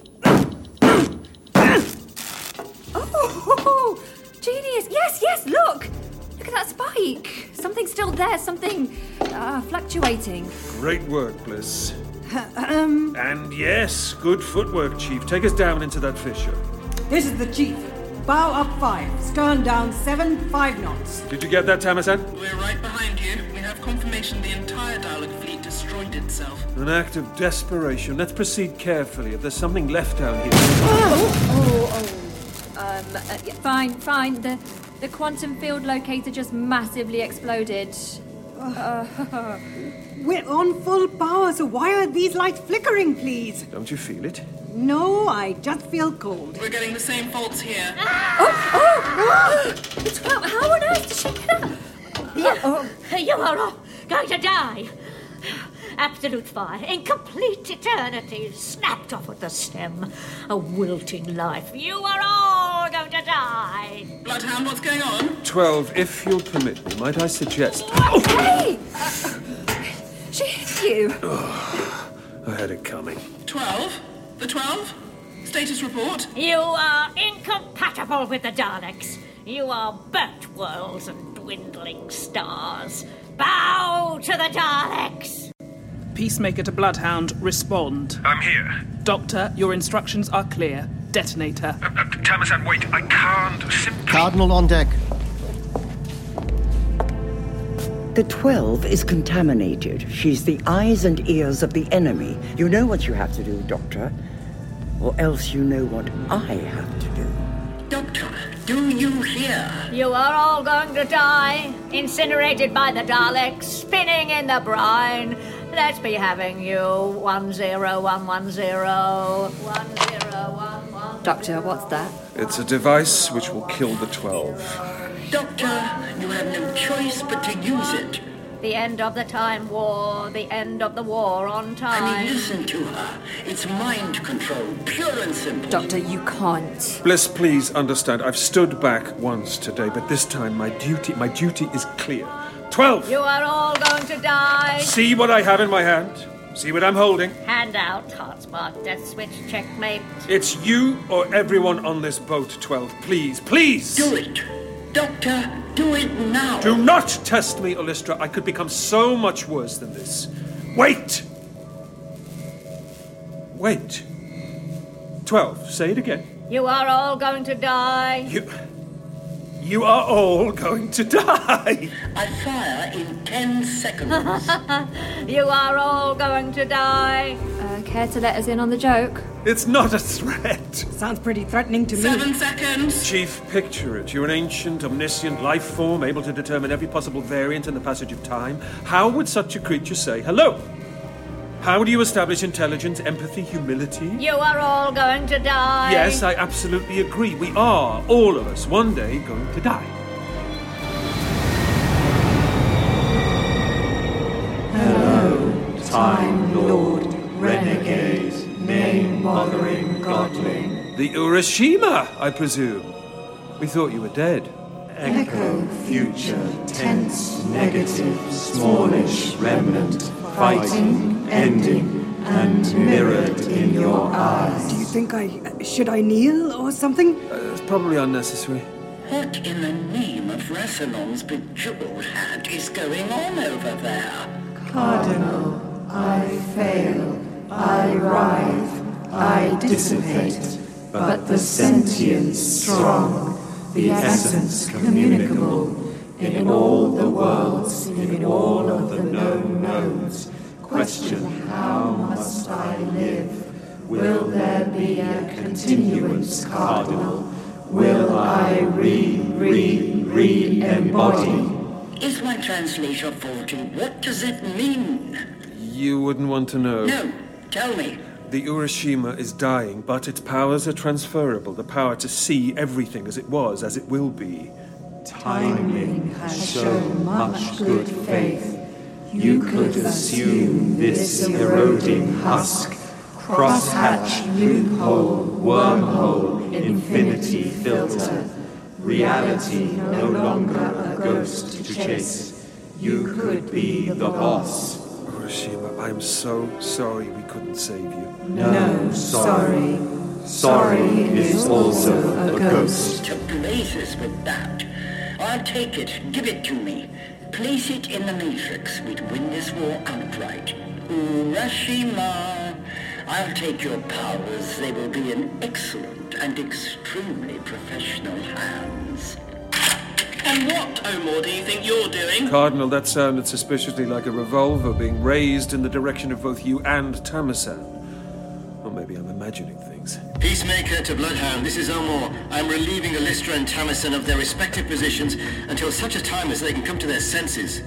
Oh, genius! Yes, look! Look at that spike! Something's still there, something fluctuating. Great work, Bliss. And yes, good footwork, Chief. Take us down into that fissure. This is the Chief. Bow up 5, stern down 7, 5 knots. Did you get that, Tamasan? We're right behind you. We have confirmation the entire Dalek fleet destroyed itself. An act of desperation. Let's proceed carefully. If there's something left down here... Fine. The quantum field locator just massively exploded. We're on full power, so why are these lights flickering, please? Don't you feel it? No, I just feel cold. We're getting the same faults here. The 12, how on earth did she get up? You are all going to die. Absolute fire, incomplete eternity, snapped off at the stem. A wilting life. You are all going to die. Bloodhound, what's going on? 12, if you'll permit me, might I suggest... Hey! She hit you. I had it coming. 12? The 12? Status report? You are incompatible with the Daleks. You are burnt worlds and dwindling stars. Bow to the Daleks! Peacemaker to Bloodhound, respond. I'm here. Doctor, your instructions are clear. Detonator. Tamasan, wait, I can't simply... Cardinal on deck. The 12 is contaminated. She's the eyes and ears of the enemy. You know what you have to do, Doctor. Or else you know what I have to do. Doctor, do you hear? You are all going to die, incinerated by the Daleks, spinning in the brine. Let's be having you. 10110. 10110. Doctor, what's that? It's a device which will kill the 12. Doctor, you have no choice but to use it. The end of the Time War, the end of the war on time. I mean, listen to her. It's mind control, pure and simple. Doctor, you can't. Bliss, please understand. I've stood back once today, but this time my duty is clear. 12! You are all going to die. See what I have in my hand? See what I'm holding? Hand out, hotspot, death switch, checkmate. It's you or everyone on this boat, 12. Please, please! Do it. Doctor, do it now. Do not test me, Olystra. I could become so much worse than this. Wait! Wait. 12, say it again. You are all going to die. You are all going to die. I fire in 10 seconds. You are all going to die. Care to let us in on the joke? It's not a threat. Sounds pretty threatening to me. 7 seconds. Chief, picture it. You're an ancient, omniscient life form, able to determine every possible variant in the passage of time. How would such a creature say hello? How do you establish intelligence, empathy, humility? You are all going to die. Yes, I absolutely agree. We are, all of us, one day going to die. Hello, Time Lord, renegade, name-bothering godling. The Urashima, I presume. We thought you were dead. Echo, future, tense, negative, smallish, remnant, fighting, ending, and mirrored in your eyes. Do you think should I kneel or something? It's probably unnecessary. What in the name of Rassilon's bejeweled hat is going on over there? Cardinal, I fail, I writhe, I dissipate, but the sentience strong, the essence communicable, in all the worlds, in all of the known nodes, question how must I live? Will there be a continuance, Cardinal? Will I embody? Is my translation faulty? What does it mean? You wouldn't want to know. No, tell me. The Urashima is dying, but its powers are transferable. The power to see everything as it was, as it will be. Timeling has shown much good faith. You could assume this eroding husk, crosshatch, loophole, wormhole, infinity filter. Reality no longer a ghost to chase. You could be the boss. Urashima, I'm so sorry we couldn't save you. No, sorry. Sorry is also a ghost. To blazes with that. I'll take it. Give it to me. Place it in the Matrix. We'd win this war outright. Urashima, I'll take your powers. They will be in excellent and extremely professional hands. And what, Omor, do you think you're doing? Cardinal, that sounded suspiciously like a revolver being raised in the direction of both you and Tamasan. Or maybe I'm imagining things. Peacemaker to Bloodhound, this is Omor. I'm relieving Alystra and Tamasan of their respective positions until such a time as they can come to their senses.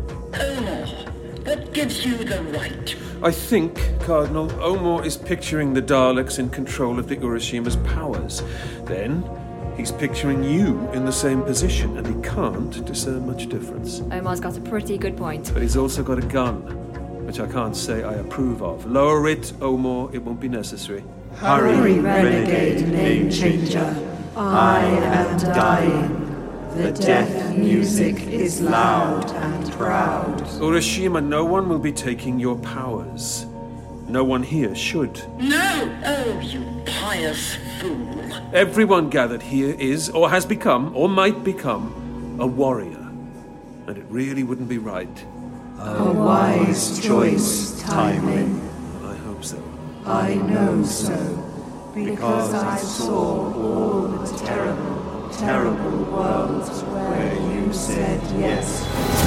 Omor, what gives you the right? I think, Cardinal, Omor is picturing the Daleks in control of the Urashima's powers. Then, he's picturing you in the same position, and he can't discern much difference. Omar's got a pretty good point. But he's also got a gun, which I can't say I approve of. Lower it, Omor, it won't be necessary. Hurry, renegade name changer. I am dying. The death music is loud and proud. Urashima, no one will be taking your powers. No one here should. No! Oh, you pious fool. Everyone gathered here is, or has become, or might become, a warrior. And it really wouldn't be right. A wise choice, Timeling. I hope so. I know so, because I saw all the terrible, terrible worlds where you said yes.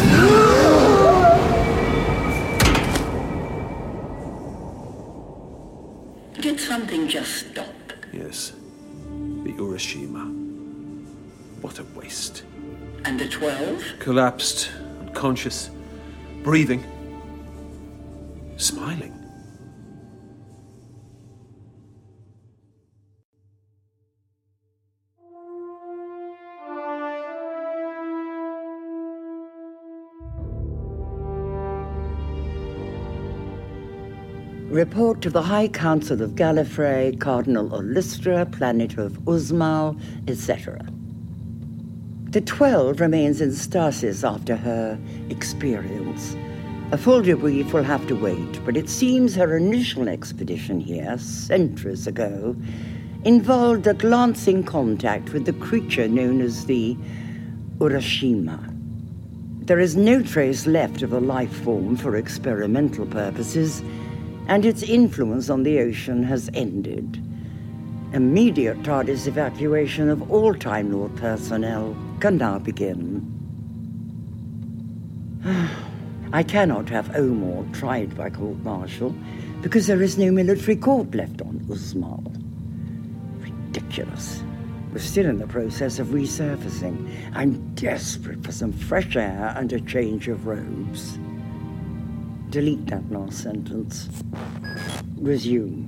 Did something just stop? Yes. The Urashima. What a waste. And the 12? Collapsed, unconscious, breathing, smiling. Report to the High Council of Gallifrey, Cardinal Alystra, planet of Uzmal, etc. The 12 remains in stasis after her experience. A full debrief will have to wait, but it seems her initial expedition here, centuries ago, involved a glancing contact with the creature known as the Urashima. There is no trace left of a life form for experimental purposes, and its influence on the ocean has ended. Immediate TARDIS evacuation of all Time Lord personnel can now begin. I cannot have Omor tried by court-martial because there is no military court left on Uzmal. Ridiculous. We're still in the process of resurfacing. I'm desperate for some fresh air and a change of robes. Delete that last sentence. Resume.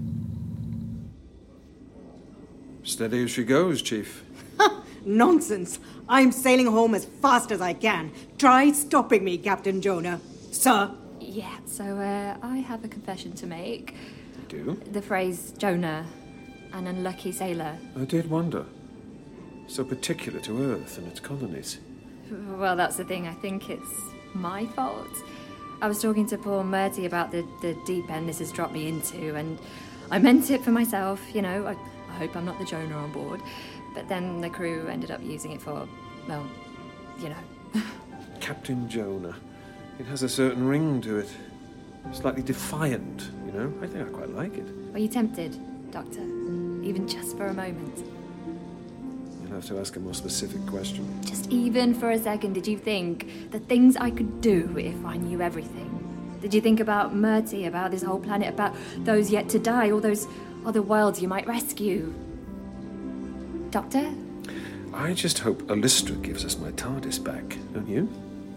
Steady as she goes, Chief. Nonsense. I'm sailing home as fast as I can. Try stopping me, Captain Jonah. Sir? Yeah, so I have a confession to make. You do? The phrase Jonah, an unlucky sailor. I did wonder. So particular to Earth and its colonies. Well, that's the thing. I think it's my fault. I was talking to poor Murty about the deep end this has dropped me into, and I meant it for myself, you know. I hope I'm not the Jonah on board. But then the crew ended up using it for, well, you know. Captain Jonah. It has a certain ring to it. Slightly defiant, you know. I think I quite like it. Were you tempted, Doctor? Even just for a moment? You'll have to ask a more specific question. Just even for a second, did you think the things I could do if I knew everything? Did you think about Murty, about this whole planet, about those yet to die, all those other worlds you might rescue? Doctor? I just hope Alystra gives us my TARDIS back, don't you?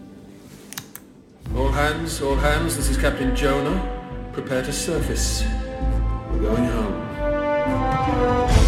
All hands, this is Captain Jonah. Prepare to surface. We're going home.